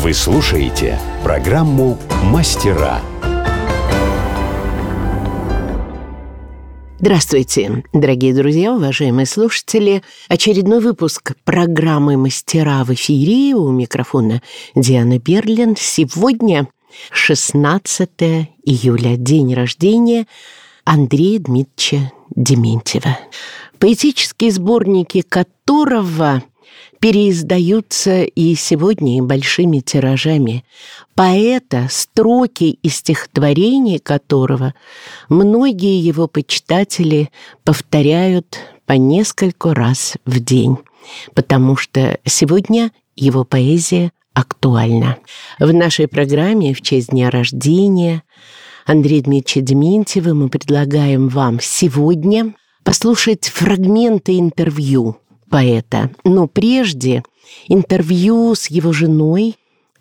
Вы слушаете программу «Мастера». Здравствуйте, дорогие друзья, уважаемые слушатели. Очередной выпуск программы «Мастера» в эфире. У микрофона Диана Берлин. Сегодня 16 июля, день рождения Андрея Дмитриевича Дементьева, поэтические сборники которого переиздаются и сегодня и большими тиражами. Поэта, строки и стихотворения которого многие его почитатели повторяют по нескольку раз в день, потому что сегодня его поэзия актуальна. В нашей программе в честь дня рождения Андрея Дмитриевича Дементьева мы предлагаем вам сегодня послушать фрагменты интервью поэта. Но прежде интервью с его женой,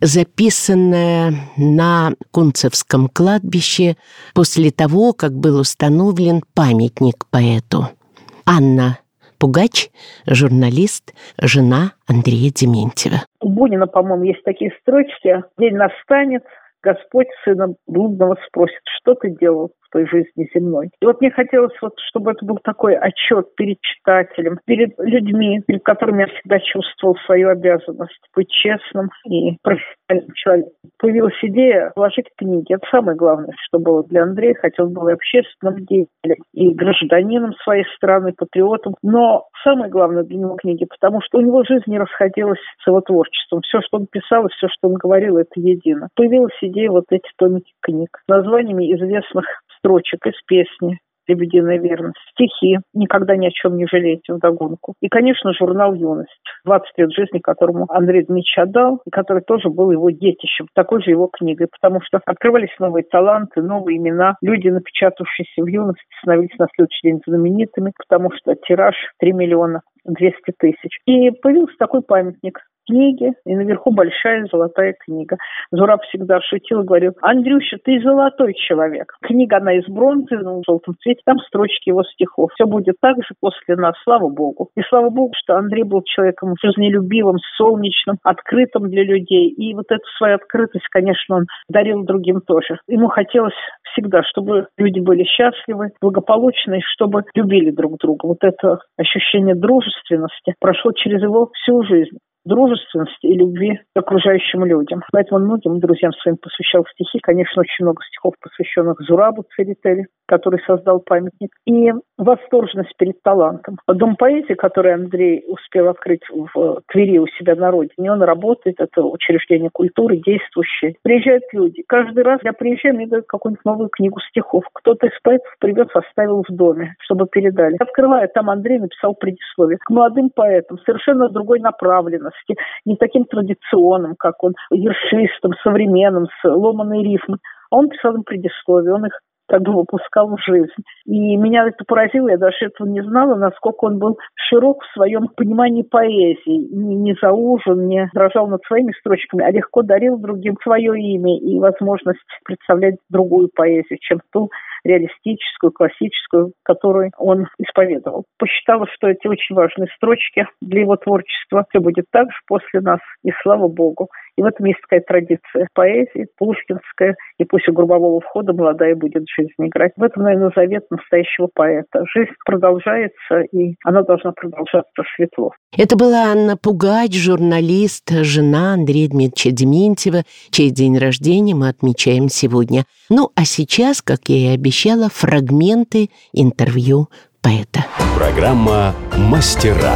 записанное на Кунцевском кладбище после того, как был установлен памятник поэту. Анна Пугач, журналист, жена Андрея Дементьева. У Бунина, по-моему, есть такие строчки: «День настанет, Господь сына блудного спросит, что ты делал в той жизни земной». И вот мне хотелось, чтобы это был такой отчет перед читателем, перед людьми, перед которыми я всегда чувствовал свою обязанность быть честным и профессиональным человеком. Появилась идея вложить книги. Это самое главное, что было для Андрея. Хотел был и общественным деятелем, и гражданином своей страны, патриотом. Но самое главное для него книги, потому что у него жизнь не расходилась с его творчеством. Все, что он писал, и все, что он говорил, это едино. Появилась идея эти томики книг с названиями известных строчек из песни «Лебединая верность», стихи «Никогда ни о чем не жалейте» вдогонку. И, конечно, журнал «Юность», 20 лет жизни, которому Андрей Дмитриевич отдал, и который тоже был его детищем, такой же его книгой, потому что открывались новые таланты, новые имена. Люди, напечатавшиеся в «Юности», становились на следующий день знаменитыми, потому что тираж 3 200 000. И появился такой памятник книги, и наверху большая золотая книга. Зураб всегда шутил и говорил: «Андрюша, ты золотой человек». Книга, она из бронзы, в желтом цвете, там строчки его стихов. Все будет так же после нас, слава Богу. И слава Богу, что Андрей был человеком жизнелюбивым, солнечным, открытым для людей. И эту свою открытость, конечно, он дарил другим тоже. Ему хотелось всегда, чтобы люди были счастливы, благополучны, чтобы любили друг друга. Это ощущение дружественности прошло через его всю жизнь. Дружественности и любви к окружающим людям. Поэтому он многим друзьям своим посвящал стихи. Конечно, очень много стихов, посвященных Зурабу Церетели, который создал памятник. И восторженность перед талантом. Дом поэзии, который Андрей успел открыть в Твери у себя на родине, он работает, это учреждение культуры, действующее. Приезжают люди. Каждый раз я приезжаю, мне дают какую-нибудь новую книгу стихов. Кто-то из поэтов привез, оставил в доме, чтобы передали. Открывая, там Андрей написал предисловие к молодым поэтам, совершенно другой направленности, не таким традиционным, как он, ершистым, современным, с ломаной рифмой. А он писал им предисловие, он их выпускал в жизнь. И меня это поразило, я даже этого не знала, насколько он был широк в своем понимании поэзии. Не заужен, не дрожал над своими строчками, а легко дарил другим свое имя и возможность представлять другую поэзию, чем ту реалистическую, классическую, которую он исповедовал. Посчитала, что эти очень важные строчки для его творчества. Все будет так же после нас, и слава Богу. И в этом есть такая традиция поэзии, пушкинская, и пусть у гробового входа молодая будет жизнь играть. В этом, наверное, завет настоящего поэта. Жизнь продолжается, и она должна продолжаться светло. Это была Анна Пугач, журналист, жена Андрея Дмитриевича Дементьева, чей день рождения мы отмечаем сегодня. Ну, а сейчас, как я и обещала, фрагменты интервью поэта. Программа «Мастера».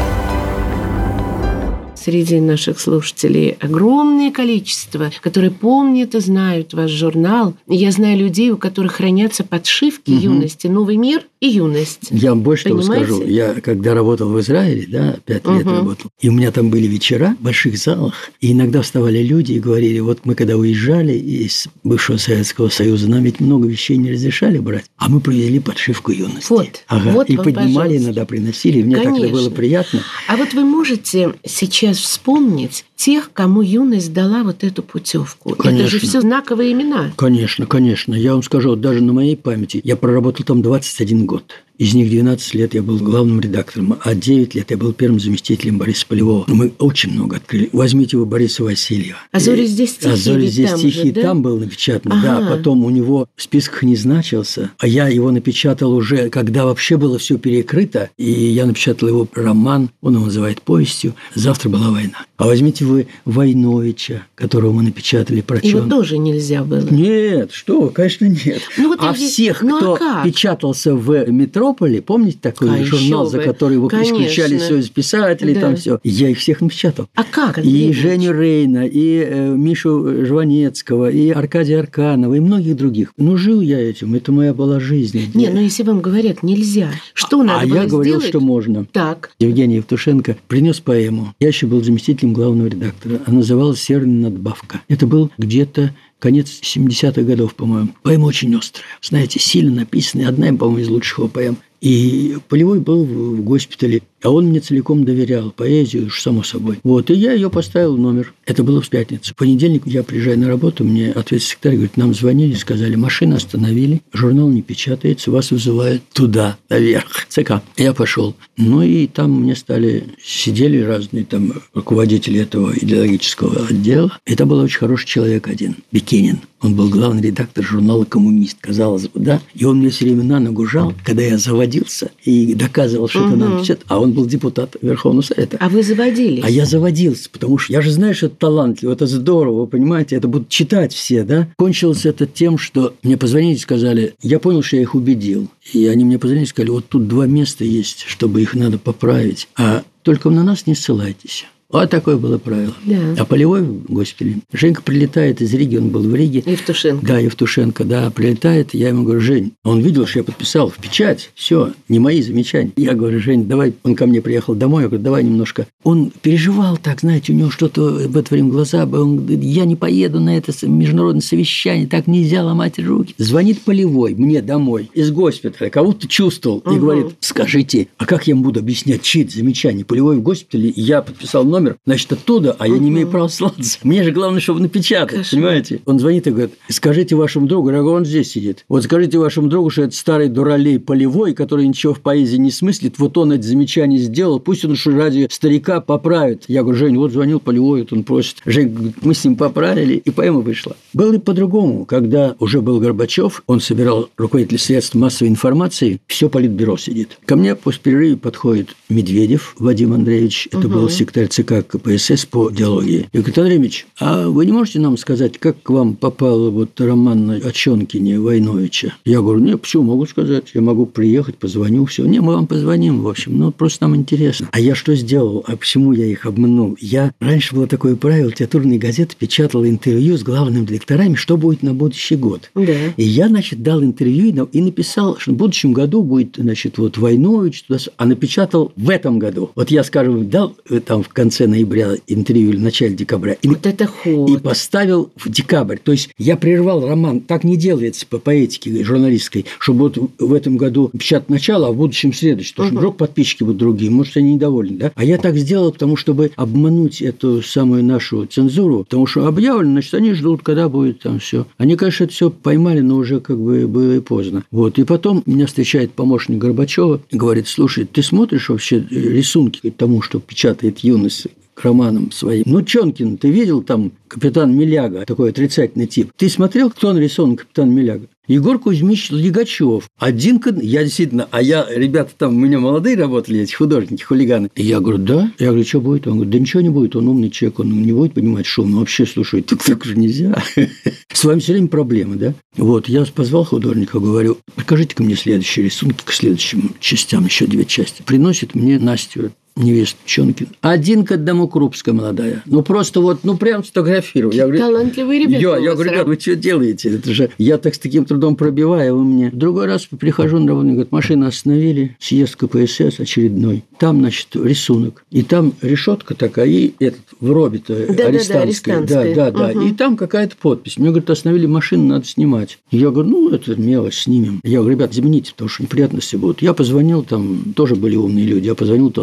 Среди наших слушателей огромное количество, которые помнят и знают ваш журнал. Я знаю людей, у которых хранятся подшивки «Юности», «Новый мир» и «Юность». Я вам больше того скажу. Я когда работал в Израиле, 5 лет работал, и у меня там были вечера в больших залах, и иногда вставали люди и говорили: мы когда уезжали из бывшего Советского Союза, нам ведь много вещей не разрешали брать, а мы привезли подшивку «Юности». И поднимали, иногда приносили, и мне так это было приятно. А вы можете сейчас вспомнить тех, кому «Юность» дала эту путевку? Конечно. Это же все знаковые имена. Конечно. Я вам скажу, даже на моей памяти я проработал там 21 год. Из них 12 лет я был главным редактором, а 9 лет я был первым заместителем Бориса Полевого. Но мы очень много открыли. Возьмите вы Бориса Васильева. «А зори здесь тихие». «А зори здесь там тихие» же, да? Там был напечатан, да. Потом у него в списках не значился, а я его напечатал уже, когда вообще было все перекрыто, и я напечатал его роман, он его называет повестью «Завтра была война». А возьмите вы Войновича, которого мы напечатали про Его Чон. тоже нельзя было. Нет, что вы, конечно, нет. Ну, вот а здесь- всех, ну, а кто как? печатался в «Метрополе», помните такой А журнал, еще за бы. который вы Конечно. исключали все из писателей, Да. там все. Я их всех напечатал. А как, И Андрей Иванович? Женю Рейна, и Мишу Жванецкого, и Аркадия Арканова, и многих других. Ну, жил я этим, это моя была жизнь. Не, ну если вам говорят нельзя, что надо А было я говорил, сделать? что можно. Так. Евгений Евтушенко принес поэму. Я еще был заместителем главного редактора. Она называлась «Северная надбавка». Это был где-то конец 70-х годов, по-моему. Поэма очень острая. Знаете, сильно написанная. Одна, по-моему, из лучших его поэм. И Полевой был в госпитале, а он мне целиком доверял поэзию, уж само собой. Вот, и я ее поставил в номер. Это было в пятницу. В понедельник я приезжаю на работу, мне ответственный секретарь говорит, нам звонили, сказали, машину остановили, журнал не печатается, вас вызывают туда, наверх, ЦК. Я пошел. Ну, и там мне сидели разные там руководители этого идеологического отдела. Это был очень хороший человек один, Бекенин. Он был главный редактор журнала «Коммунист», казалось бы, да? И он мне все время на ногу жал, когда я заводился и доказывал, что это надо печатать. А он был депутат Верховного Совета. А вы заводились? А я заводился, потому что я же знаю, что это талантливо, это здорово, вы понимаете, это будут читать все, да? Кончилось это тем, что мне позвонили и сказали, я понял, что я их убедил. И они мне позвонили и сказали, вот тут 2 места есть, чтобы их надо поправить, а только на нас не ссылайтесь. Вот такое было правило. Да. А Полевой в госпитале. Женька прилетает из Риги, он был в Риге. Евтушенко. Да, Евтушенко, да, прилетает, я ему говорю, Жень, он видел, что я подписал в печать, все, не мои замечания. Я говорю, Жень, давай, он ко мне приехал домой, я говорю, давай немножко. Он переживал так, знаете, у него что-то в это время глаза, он говорит, я не поеду на это международное совещание, так нельзя ломать руки. Звонит Полевой мне домой из госпиталя, кого-то чувствовал, и говорит, скажите, а как я ему буду объяснять, чьи это замечания? Полевой в госпитале, я подписал номер, значит, оттуда, а я не имею права ссылаться. Мне же главное, чтобы напечатать, понимаете? Он звонит и говорит, скажите вашему другу, я говорю, он здесь сидит, вот скажите вашему другу, что это старый дуралей Полевой, который ничего в поэзии не смыслит, вот он это замечание сделал, пусть он уж ради старика поправит. Я говорю, Жень, вот звонил Полевой, вот он просит. Жень говорит, мы с ним поправили, и поэма вышла. Было и по-другому, когда уже был Горбачев, он собирал руководителей средств массовой информации, все политбюро сидит. Ко мне после перерыва подходит Медведев Вадим Андреевич, это был секретарь ЦК КПСС по идеологии. И говорит, Андрей Ильич, а вы не можете нам сказать, как к вам попал вот роман о Чонкине Войновича? Я говорю, нет, почему могу сказать? Я могу приехать, позвоню, все. Не, мы вам позвоним, в общем, ну, просто нам интересно. А я что сделал? А почему я их обманул? Раньше было такое правило, литературная газета печатала интервью с главными редакторами, что будет на будущий год. Да. И я, значит, дал интервью и написал, что в будущем году будет, значит, вот Войнович, а напечатал в этом году. Вот я, скажем, дал там в конце ноября интервью или в начале декабря. Вот это ход. И поставил в декабрь. То есть я прервал роман. Так не делается по поэтике журналистской, чтобы вот в этом году печатать начало, а в будущем следующее. Потому что вдруг подписчики будут другие. Может, они недовольны, да? А я так сделал, потому чтобы обмануть эту самую нашу цензуру. Потому что объявлено, значит, они ждут, когда будет там все. Они, конечно, это все поймали, но уже как бы было и поздно. Вот. И потом меня встречает помощник Горбачева и говорит, слушай, ты смотришь вообще рисунки к тому, что печатает «Юность» к романам своим? Ну, Чонкин, ты видел там «Капитан Миляга», такой отрицательный тип? Ты смотрел, кто нарисован «Капитан Миляга»? Егор Кузьмич Лигачев. Я действительно, ребята там у меня молодые работали, эти художники, хулиганы. И я говорю, да? Я говорю, что будет? Он говорит, да ничего не будет, он умный человек, он не будет понимать шум. Ну, вообще, слушай, так же нельзя. С вами все время проблемы, да? Вот, я позвал художника, говорю, покажите-ка мне следующие рисунки к следующим частям, еще 2 части. Приносит мне Настю, невесту Чонкин. Один к одному Крупская молодая. Ну, просто вот, прям сфотографировал. Я говорю, талантливые ребята. Я говорю, ребят, вы что делаете? Это же я так с таким трудом пробиваю, вы мне. В другой раз прихожу на работу, говорят, машину остановили, съезд КПСС очередной. Там, значит, рисунок. И там решетка такая, и в робе-то арестантская. Да. И там какая-то подпись. Мне говорят, остановили машину, надо снимать. Я говорю, это мелочь, снимем. Я говорю, ребят, извините, потому что неприятности будут. Я позвонил, там тоже были умные люди, я позвонил то одному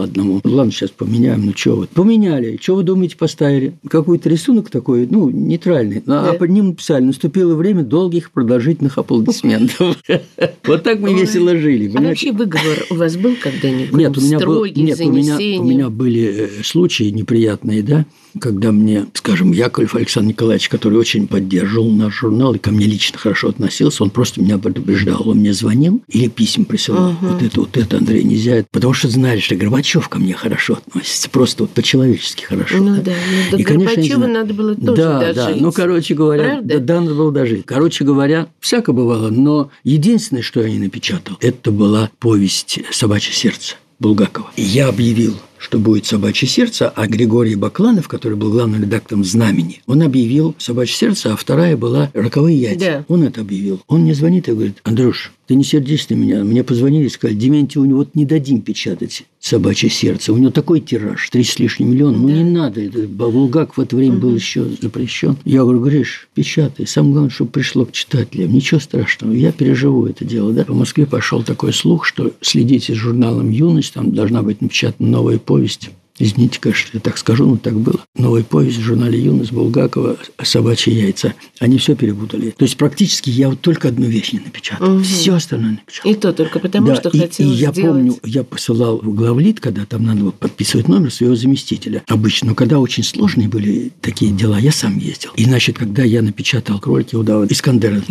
ладно, сейчас поменяем, ну что вот. Поменяли. Что вы думаете, поставили? Какой-то рисунок такой, ну, нейтральный. А под ним написали: наступило время долгих продолжительных аплодисментов. Вот так мы весело жили. А вообще выговор у вас был когда-нибудь? Нет, строгий, занесение? У меня были случаи неприятные, да, когда мне, скажем, Яковлев Александр Николаевич, который очень поддерживал наш журнал и ко мне лично хорошо относился, он просто меня предупреждал. Он мне звонил или письма присылал. Вот это, Андрей, нельзя. Потому что знали, что Горбачев ко мне хорошо относится. Просто вот по-человечески хорошо. Ну да, до Горбачева надо было тоже дожить. Да, ну, короче говоря, да, надо было дожить. Короче говоря, всяко бывало, но единственное, что я не напечатал, это была повесть «Собачье сердце» Булгакова. И я объявил, что будет «Собачье сердце», а Григорий Бакланов, который был главным редактором «Знамени», он объявил «Собачье сердце», а вторая была «Роковые яйца». Да. Он это объявил. Он мне звонит и говорит: Андрюш, ты не сердись на меня. Мне позвонили и сказали: Дементьеву вот не дадим печатать «Собачье сердце». У него такой тираж, 3 с лишним миллиона. Ну, не надо. Булгаков в это время был еще запрещен. Я говорю: Гриш, печатай. Самое главное, чтобы пришло к читателям. Ничего страшного. Я переживу это дело. Да? По Москве пошел такой слух, что следите с журналом «Юность», там должна быть напечатана новая повесть. Извините, конечно, я так скажу, но так было. Новая повесть в журнале «Юность» Булгакова «Собачьи яйца». Они все перепутали. То есть практически я вот только одну вещь не напечатал. Все остальное напечатал. И то только потому, что хотел я сделать. Помню, я посылал в главлит, когда там надо было подписывать номер своего заместителя. Обычно, но когда очень сложные были такие дела, я сам ездил. И, значит, когда я напечатал «Кролики удава» Искандера,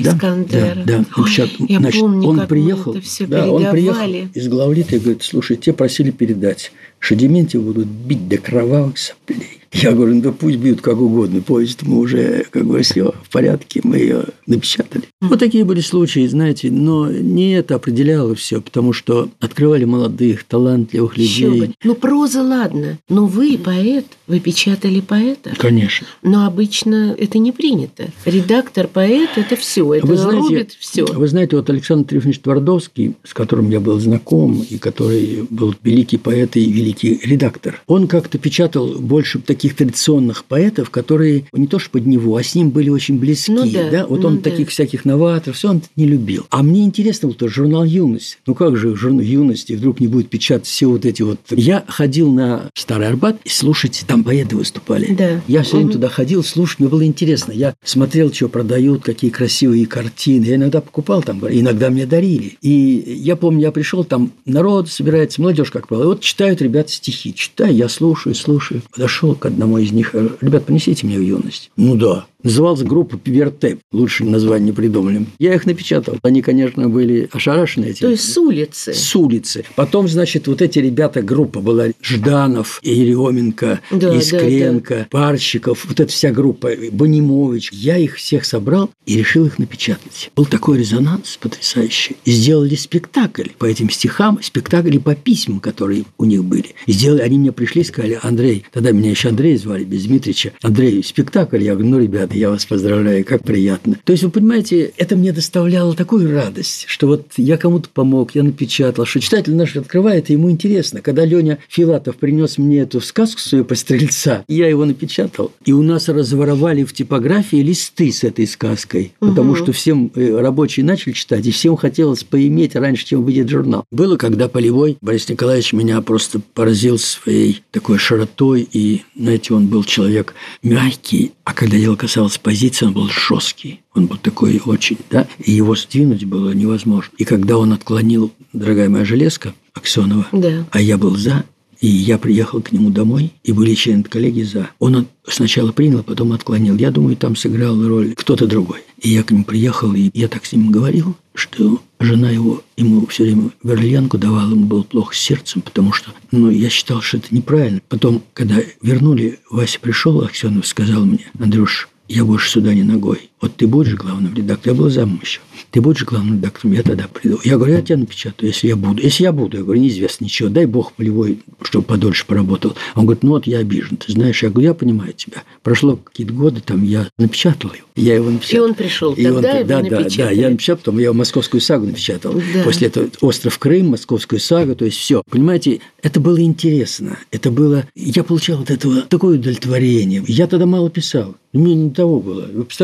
да, я помню, он как приехал, мы это все он приехал из главлита и говорит: слушай, те просили передать, что Дементьева будут бить до кровавых соплей. Я говорю: ну да пусть бьют как угодно, повесть мы уже, как бы, все в порядке, мы ее напечатали. Вот такие были случаи, знаете, но не это определяло все, потому что открывали молодых, талантливых людей. Ну, проза, ладно, но вы поэт, вы печатали поэта. Конечно. Но обычно это не принято. Редактор, поэт – это все, это рубит все. Вы знаете, вот Александр Трифонович Твардовский, с которым я был знаком, и который был великий поэт и великий редактор, он как-то печатал больше таких традиционных поэтов, которые не то что под него, а с ним были очень близки. Вот он таких всяких новаторов, все он не любил. А мне интересно был тоже журнал «Юность». Ну как же журнал «Юности» вдруг не будет печатать все вот эти вот... Я ходил на Старый Арбат и слушать, там поэты выступали. Да. Я все время туда ходил, слушать, мне было интересно. Я смотрел, что продают, какие красивые картины. Я иногда покупал там, иногда мне дарили. И я помню, я пришел, там народ собирается, молодежь, как правило. И вот читают ребята стихи. Читаю, я слушаю. Подошел к одному из них: ребят, принесите мне в «Юность». Ну да. Называлась группа «Пивертеп». Лучше название не придумали. Я их напечатал. Они, конечно, были ошарашены этим. То есть с улицы? С улицы. Потом, значит, вот эти ребята, группа была: Жданов, Еременко, Искренко, Парщиков. Вот эта вся группа, Бонимович. Я их всех собрал и решил их напечатать. Был такой резонанс потрясающий. И сделали спектакль по этим стихам, спектакль по письмам, которые у них были. И сделали, они мне пришли и сказали: Андрей, тогда меня еще Андрей звали, без Дмитрича. Андрей, спектакль. Я говорю: ну, ребята, я вас поздравляю, как приятно. То есть, вы понимаете, это мне доставляло такую радость, что вот я кому-то помог, я напечатал, что читатель наш открывает, и ему интересно. Когда Леня Филатов принес мне эту сказку свою про стрельца, я его напечатал, и у нас разворовали в типографии листы с этой сказкой, потому что всем рабочие начали читать, и всем хотелось поиметь раньше, чем выйдет журнал. Было, когда Полевой Борис Николаевич меня просто поразил своей такой широтой, и, знаете, он был человек мягкий, а когда дело касалось позиции, он был жесткий. Он был такой очень, да, и его сдвинуть было невозможно. И когда он отклонил «Дорогая моя железка» Аксенова, а я был за, и я приехал к нему домой, и были члены коллегии за. Он сначала принял, потом отклонил. Я думаю, там сыграл роль кто-то другой. И я к нему приехал, и я так с ним говорил, что жена ему все время верлянку давала, ему было плохо с сердцем, потому что, я считал, что это неправильно. Потом, когда вернули, Вася пришел, Аксенов сказал мне: Андрюш, я больше сюда не ногой. Вот ты будешь главным редактором, я был замом еще. Ты будешь главным редактором, я тогда приду. Я говорю: я тебя напечатаю, если я буду. Если я буду, я говорю, неизвестно ничего. Дай Бог Полевой, чтобы подольше поработал. Он говорит: вот я обижен, ты знаешь. Я говорю: я понимаю тебя. Прошло какие-то годы, там я напечатал его. Я его напечатал. И он пришел, тогда его напечатали. Да, я напечатал, потом я «Московскую сагу» напечатал. Да. После этого «Остров Крым», «Московскую сагу», то есть все. Понимаете, это было интересно. Это было... Я получал от этого такое удовлетворение. Я тогда мало писал. Мне не того было. Вы представляете, сколько на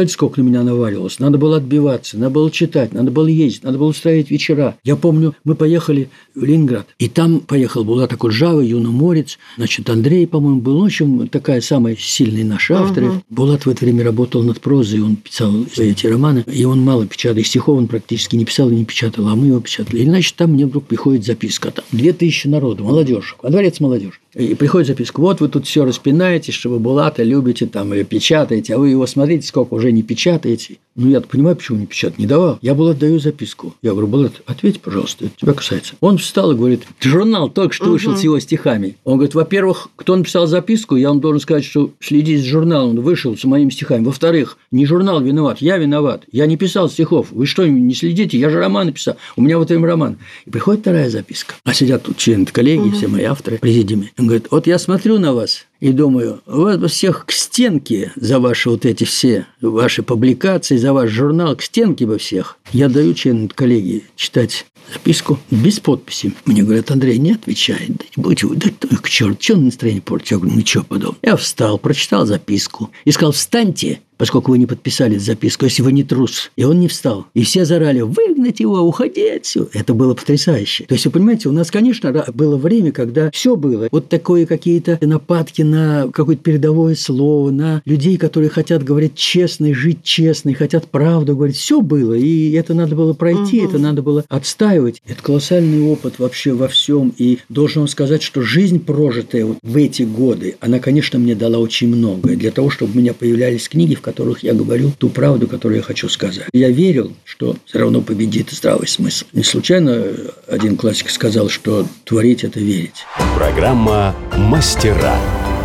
меня наваливалось. Надо было отбиваться, надо было читать, надо было ездить, надо было устраивать вечера. Я помню, мы поехали в Ленинград, и там поехал Булат Акуджава, юноморец, значит, Андрей, по-моему, был. В общем, такая самая сильная наша авторы. Булат в это время работал над прозой, он писал эти романы, и он мало печатал, и стихов он практически не писал и не печатал, а мы его печатали. И, значит, там мне вдруг приходит записка, там 2000 народу, молодежь, во дворец молодежь. И приходит записка: вот вы тут все распинаете, что вы Булата любите, там, и печатаете, а вы его смотрите, сколько уже не печатаете. Ну, я-то понимаю, почему не печатать, не давал. Я Булат даю записку. Я говорю: Булат, ответь, пожалуйста, это тебя касается. Он встал и говорит: журнал только что вышел с его стихами. Он говорит: во-первых, кто написал записку, я вам должен сказать, что следите за журналом, он вышел с моими стихами. Во-вторых, не журнал виноват, я виноват. Я не писал стихов. Вы что, не следите? Я же романы писал. У меня вот им роман. И приходит вторая записка. А сидят тут члены коллегии, все мои авторы, президиуме. Он говорит: вот я смотрю на вас и думаю, вас бы всех к стенке за ваши вот эти все ваши публикации, за ваш журнал, к стенке бы всех. Я даю членам коллегии читать записку без подписи. Мне говорят: Андрей, не отвечай, да будь вы, да к черту, что настроение портить? Я говорю: ничего подобного. Я встал, прочитал записку и сказал: встаньте, поскольку вы не подписали эту записку, если вы не трус. И он не встал. И все заорали: выгнать его, уходи отсюда. Это было потрясающе. То есть, вы понимаете, у нас, конечно, было время, когда все было. Вот такое какие-то нападки на какое-то передовое слово, на людей, которые хотят говорить честно и жить честно, и хотят правду говорить. Все было. И это надо было пройти, это надо было отстаивать. Это колоссальный опыт вообще во всем. И должен вам сказать, что жизнь, прожитая вот в эти годы, она, конечно, мне дала очень многое. Для того, чтобы у меня появлялись книги, в которых я говорю ту правду, которую я хочу сказать. Я верил, что все равно победит здравый смысл. Не случайно один классик сказал, что творить – это верить. Программа «Мастера».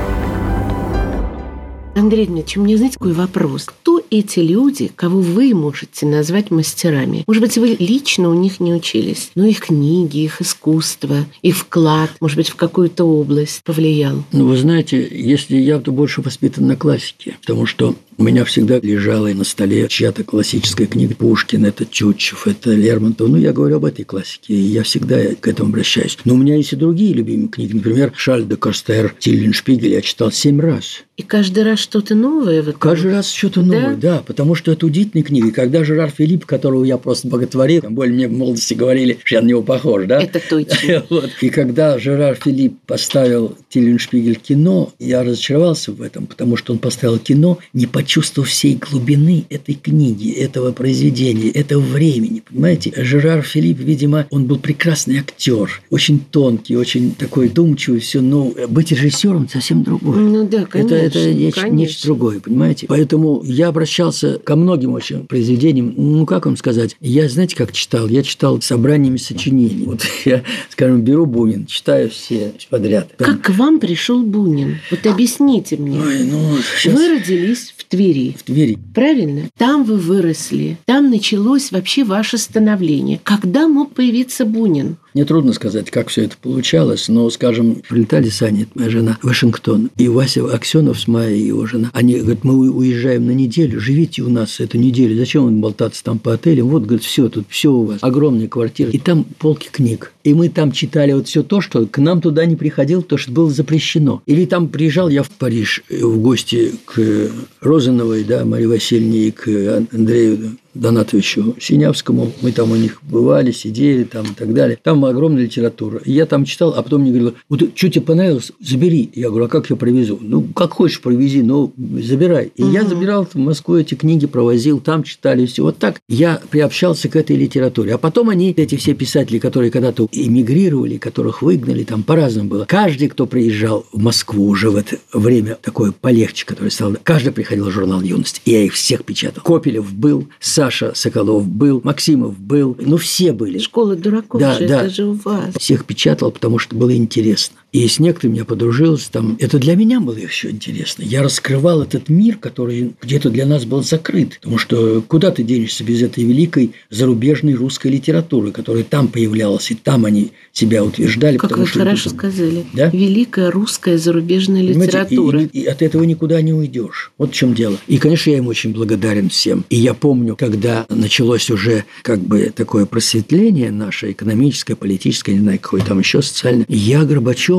Андрей Дмитриевич, у меня, знаете, какой вопрос? Кто эти люди, кого вы можете назвать мастерами? Может быть, вы лично у них не учились, но их книги, их искусство, их вклад, может быть, в какую-то область повлиял? Ну, вы знаете, если я-то больше воспитан на классике, потому что у меня всегда лежала на столе чья-то классическая книга. Пушкин, это Тютчев, это Лермонтов. Ну, я говорю об этой классике, и я всегда к этому обращаюсь. Но у меня есть и другие любимые книги. Например, Шарль де Корстер, Тиллиншпигель я читал 7 раз. И каждый раз что-то новое? Каждый раз что-то новое, да, потому что это удивительные книги. Когда Жерар Филипп, которого я просто боготворил, тем более мне в молодости говорили, что я на него похож, да? Это точно. Вот. И когда Жерар Филипп поставил Тиллиншпигель кино, я разочаровался в этом, потому что он поставил кино, не почувствовав всей глубины этой книги, этого произведения, этого времени, понимаете? Жерар Филипп, видимо, он был прекрасный актер, очень тонкий, очень такой думчивый, все, но быть режиссером совсем другое. Ну да, конечно. Это нечто другое, понимаете? Поэтому я обращался ко многим очень произведениям. Ну, как вам сказать? Я, знаете, как читал? Я читал собраниями сочинений. Вот я, скажем, беру Бунин, читаю все подряд. Как к вам пришел Бунин? Вот объясните мне. Ой, ну, сейчас... Вы родились в Твери. В Твери. Правильно? Там вы выросли. Там началось вообще ваше становление. Когда мог появиться Бунин? Мне трудно сказать, как все это получалось, но, скажем, прилетали с Аней, моя жена, в Вашингтон, и Вася Аксенов с Майей, его жена, они говорят: мы уезжаем на неделю, живите у нас эту неделю, зачем вам болтаться там по отелям, вот, говорят, все, тут все у вас, огромная квартира, и там полки книг, и мы там читали вот все то, что к нам туда не приходило, то, что было запрещено. Или там приезжал я в Париж в гости к Розановой, да, Марии Васильевне, и к Андрею Донатовичу Синявскому. Мы там у них бывали, сидели там и так далее. Там огромная литература. И я там читал, а потом мне говорили: вот что тебе понравилось, забери. Я говорю: а как я привезу? Ну, как хочешь привези, но забирай. И я забирал в Москву эти книги, провозил, там читали все. Вот так я приобщался к этой литературе. А потом они, эти все писатели, которые когда-то эмигрировали, которых выгнали, там по-разному было. Каждый, кто приезжал в Москву уже в это время такое полегче, которое стало, каждый приходил в журнал «Юность». И я их всех печатал. Копелев был, Саша Соколов был, Максимов был, ну все были. Школа дураков да, же, да. Это же у вас. Всех печатал, потому что было интересно. И с некоторыми я подружился там. Это для меня было еще интересно. Я раскрывал этот мир, который где-то для нас был закрыт. Потому что куда ты денешься без этой великой зарубежной русской литературы, которая там появлялась, и там они себя утверждали. Как вы хорошо сказали. Да? Великая русская зарубежная литература. И от этого никуда не уйдешь. Вот в чем дело. И, конечно, я им очень благодарен всем. И я помню, когда началось уже как бы такое просветление наше, экономическое, политическое, не знаю, какое там еще социальное, я Горбачеву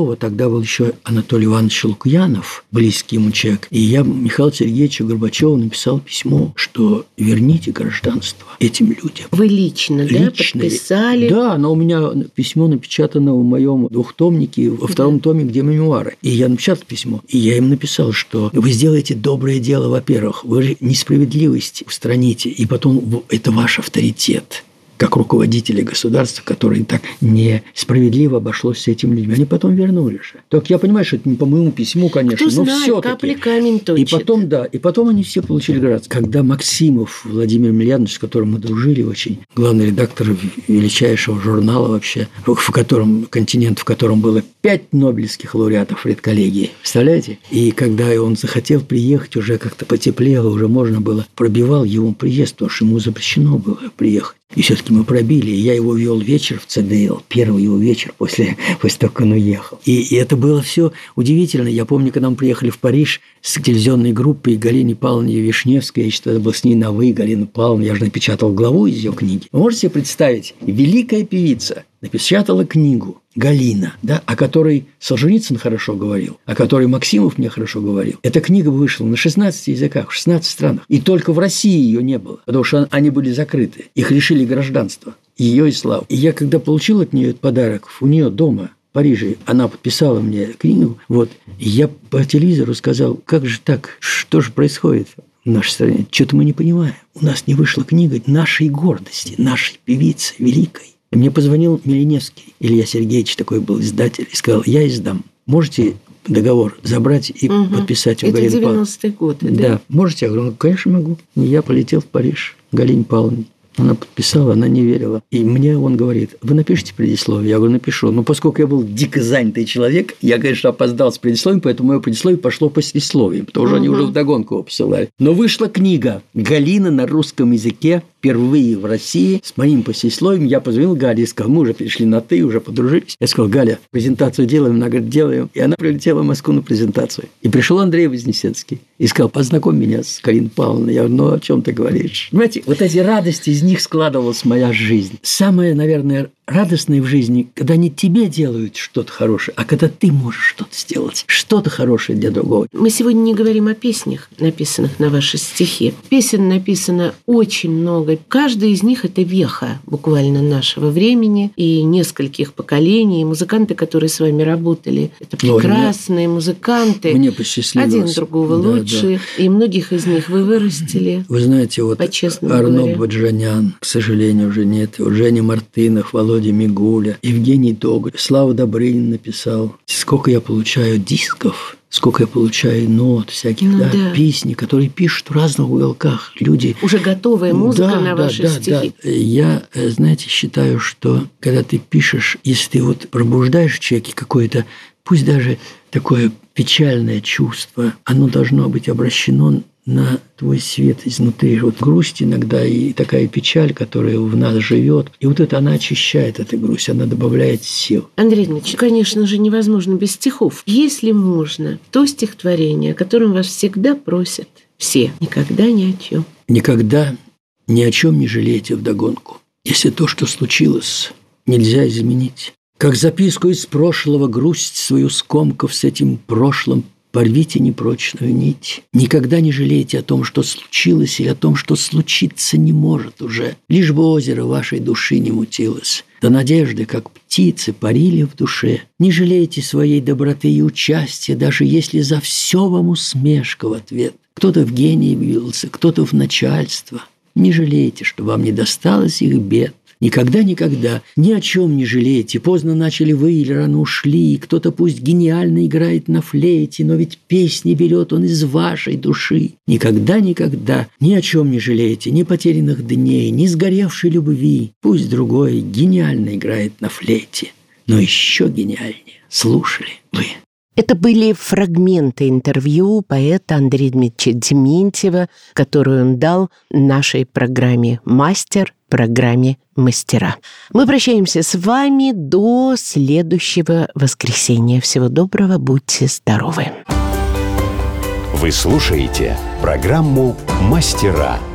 Хрущева, тогда был еще Анатолий Иванович Лукьянов, близкий ему человек, и я Михаилу Сергеевичу Горбачеву написал письмо, что верните гражданство этим людям. Вы лично, да, подписали? Да, но у меня письмо напечатано в моем двухтомнике, во втором томе, где мемуары. И я напечатал письмо, и я им написал, что вы сделаете доброе дело, во-первых, вы несправедливость устраните, и потом это ваш авторитет как руководители государства, которые так несправедливо обошлось с этими людьми. Они потом вернули же. Только я понимаю, что это не по моему письму, конечно, кто знает, но все-таки. капли камень точит. И потом они все получили гражданство. Когда Максимов Владимир Емельянович, с которым мы дружили очень, главный редактор величайшего журнала вообще, в котором «Континент», в котором было 5 нобелевских лауреатов редколлегии. Представляете? И когда он захотел приехать, уже как-то потеплело, уже можно было, пробивал его приезд, потому что ему запрещено было приехать. И все-таки мы пробили. И я его вел вечер в ЦДЛ, первый его вечер после того, как он уехал. И это было все удивительно. Я помню, когда мы приехали в Париж с телевизионной группой Галине Павловне Вишневской, я что-то был с ней на «вы», Галина Павловна, я же напечатал главу из ее книги. Вы можете себе представить, великая певица напечатала книгу Галина, да, о которой Солженицын хорошо говорил, о которой Максимов мне хорошо говорил. Эта книга вышла на 16 языках, в 16 странах. И только в России ее не было, потому что они были закрыты. Их лишили гражданства, ее и славы. И я, когда получил от нее этот подарок, у нее дома в Париже, она подписала мне книгу, вот, и я по телевизору сказал, как же так, что же происходит в нашей стране? Что-то мы не понимаем. У нас не вышла книга нашей гордости, нашей певицы великой. И мне позвонил Милиневский, Илья Сергеевич, такой был издатель, и сказал, я издам. Можете договор забрать и подписать у Галины Павловны? Это 90-е годы, да? Да. Можете? Я говорю, конечно, могу. И я полетел в Париж к Галине Павловне. Она подписала, она не верила. И мне он говорит, вы напишите предисловие? Я говорю, напишу. Но поскольку я был дико занятый человек, я, конечно, опоздал с предисловием, поэтому мое предисловие пошло послесловием, потому что они уже вдогонку его посылали. Но вышла книга «Галина» на русском языке впервые в России с моим послесловием. Я позвонил Гале и сказал, мы уже перешли на «ты», уже подружились. Я сказал, Галя, презентацию делаем? Она говорит, делаем. И она прилетела в Москву на презентацию. И пришел Андрей Вознесенский и сказал, познакомь меня с Галиной Павловной. Я говорю, ну, о чем ты говоришь? Понимаете, вот эти радости, из них складывалась моя жизнь. Самое, наверное, радостное в жизни, когда не тебе делают что-то хорошее, а когда ты можешь что-то сделать, что-то хорошее для другого. Мы сегодня не говорим о песнях, написанных на ваши стихи. Песен написано очень много. Каждая из них – это веха буквально нашего времени и нескольких поколений. И музыканты, которые с вами работали, это прекрасные музыканты. Мне посчастливилось. Один другого лучше. Да. И многих из них вы вырастили. Вы знаете, вот Арно Баджанян, к сожалению, уже нет. Вот Женя Мартынов, Володя Мигуля, Евгений Доголь, Слава Добрынин написал. Сколько я получаю дисков, сколько я получаю нот всяких, песни, которые пишут в разных уголках. Люди... Уже готовая музыка на ваши стихи. Да. Я, знаете, считаю, что когда ты пишешь, если ты вот пробуждаешь в человеке какое-то, пусть даже такое печальное чувство, оно должно быть обращено на твой свет изнутри. Вот грусть иногда и такая печаль, которая в нас живет. И вот это она очищает, эта грусть, она добавляет сил. Андрей Дмитриевич, конечно же, невозможно без стихов. Если можно, то стихотворение, о котором вас всегда просят все. Никогда ни о чем. Никогда ни о чем не жалейте вдогонку. Если то, что случилось, нельзя изменить. Как записку из прошлого, грусть свою скомкав с этим прошлым, порвите непрочную нить. Никогда не жалейте о том, что случилось, и о том, что случиться не может уже. Лишь бы озеро вашей души не мутилось. Да надежды, как птицы, парили в душе. Не жалейте своей доброты и участия, даже если за все вам усмешка в ответ. Кто-то в гении влился, кто-то в начальство. Не жалейте, что вам не досталось их бед. Никогда ни о чем не жалейте. Поздно начали вы или рано ушли. Кто-то пусть гениально играет на флейте, но ведь песни берет он из вашей души. Никогда ни о чем не жалейте. Ни потерянных дней, ни сгоревшей любви. Пусть другой гениально играет на флейте, но еще гениальнее слушали вы. Это были фрагменты интервью поэта Андрея Дмитриевича Дементьева, которую он дал нашей программе «Мастер», программе «Мастера». Мы прощаемся с вами до следующего воскресенья. Всего доброго, будьте здоровы. Вы слушаете программу «Мастера».